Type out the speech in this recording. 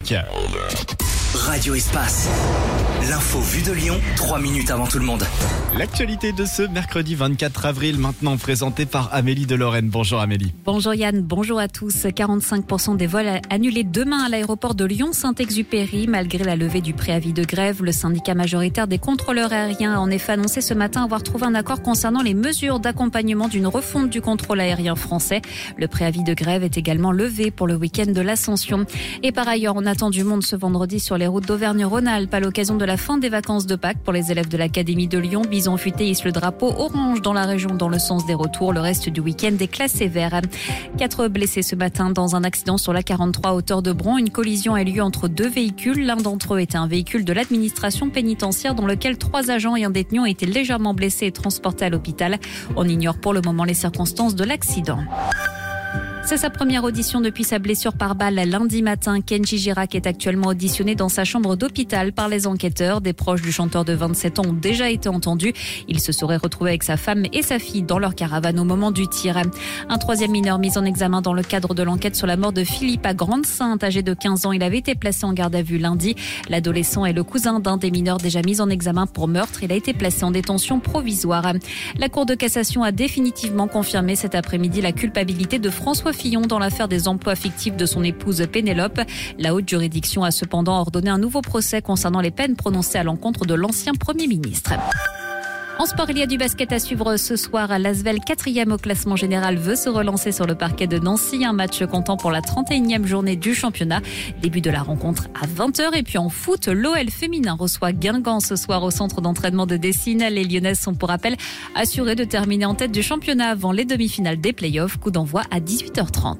Radio Espace. L'info vue de Lyon, 3 minutes avant tout le monde. L'actualité de ce mercredi 24 avril, maintenant présentée par Amélie de Lorraine. Bonjour Amélie. Bonjour Yann, bonjour à tous. 45% des vols annulés demain à l'aéroport de Lyon-Saint-Exupéry. Malgré la levée du préavis de grève, le syndicat majoritaire des contrôleurs aériens a en effet annoncé ce matin avoir trouvé un accord concernant les mesures d'accompagnement d'une refonte du contrôle aérien français. Le préavis de grève est également levé pour le week-end de l'Ascension. Et par ailleurs, on attend du monde ce vendredi sur les routes d'Auvergne-Rhône-Alpes à l'occasion de la fin des vacances de Pâques pour les élèves de l'Académie de Lyon. Bison Futé hisse le drapeau orange dans la région dans le sens des retours. Le reste du week-end est classé vert. 4 blessés ce matin dans un accident sur la 43 à hauteur de Bron. Une collision a lieu entre 2 véhicules. L'un d'entre eux était un véhicule de l'administration pénitentiaire dans lequel 3 agents et un détenu ont été légèrement blessés et transportés à l'hôpital. On ignore pour le moment les circonstances de l'accident. C'est sa première audition depuis sa blessure par balle lundi matin. Kenji Girac est actuellement auditionné dans sa chambre d'hôpital par les enquêteurs. Des proches du chanteur de 27 ans ont déjà été entendus. Il se serait retrouvé avec sa femme et sa fille dans leur caravane au moment du tir. Un troisième mineur mis en examen dans le cadre de l'enquête sur la mort de Philippe à Grande-Sainte. Âgé de 15 ans, il avait été placé en garde à vue lundi. L'adolescent est le cousin d'un des mineurs déjà mis en examen pour meurtre. Il a été placé en détention provisoire. La Cour de cassation a définitivement confirmé cet après-midi la culpabilité de François Fillon dans l'affaire des emplois fictifs de son épouse Pénélope. La haute juridiction a cependant ordonné un nouveau procès concernant les peines prononcées à l'encontre de l'ancien Premier ministre. En sport, il y a du basket à suivre ce soir. L'Asvel, 4e au classement général, veut se relancer sur le parquet de Nancy. Un match comptant pour la 31e journée du championnat. Début de la rencontre à 20h. Et puis en foot, l'OL féminin reçoit Guingamp ce soir au centre d'entraînement de Dessines. Les Lyonnaises sont pour rappel assurées de terminer en tête du championnat avant les demi-finales des playoffs. Coup d'envoi à 18h30.